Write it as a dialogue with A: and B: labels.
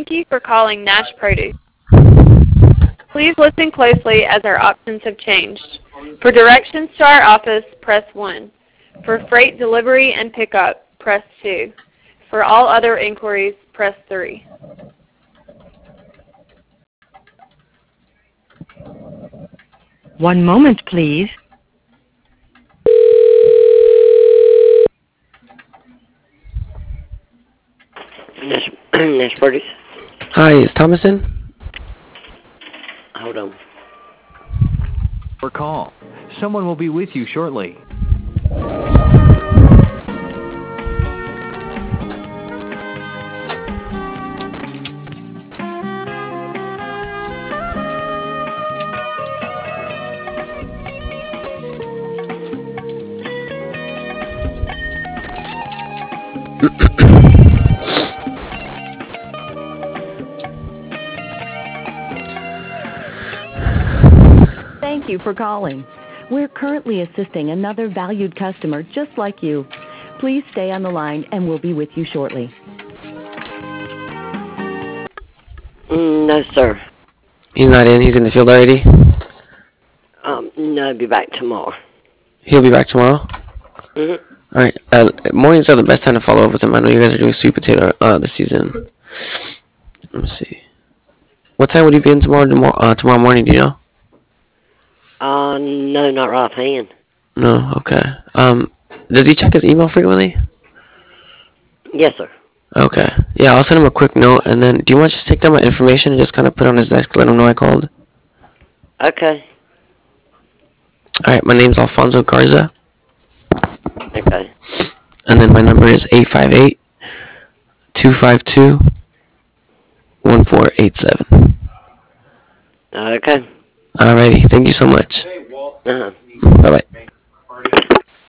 A: Thank you for calling Nash Produce. Please listen closely as our options have changed. For directions to our office, press 1. For freight delivery and pickup, press 2. For all other inquiries, press 3.
B: One moment, please.
C: Nash Produce.
D: Hi, is Thomas in?
C: Hold on.
E: Or call. Someone will be with you shortly.
B: Thank you for calling. We're currently assisting another valued customer just like you. Please stay on the line and we'll be with you shortly.
C: No, sir.
D: He's not in. He's in the field already.
C: No, I'll be back tomorrow.
D: He'll be back tomorrow.
C: Mm-hmm.
D: All right. Mornings are the best time to follow up with him. I know you guys are doing sweet potato this season. Let me see. What time would he be in tomorrow morning? Do you know?
C: No, not right offhand.
D: No. Okay. Does he check his email frequently?
C: Yes, sir.
D: Okay. Yeah, I'll send him a quick note, and then do you want to just take down my information and just kind of put it on his desk, let him know I called?
C: Okay.
D: All right. My name's Alfonso Garza.
C: Okay.
D: And then my number is 858-252-1487.
C: Okay.
D: Alrighty, thank you so much.
C: Uh-huh.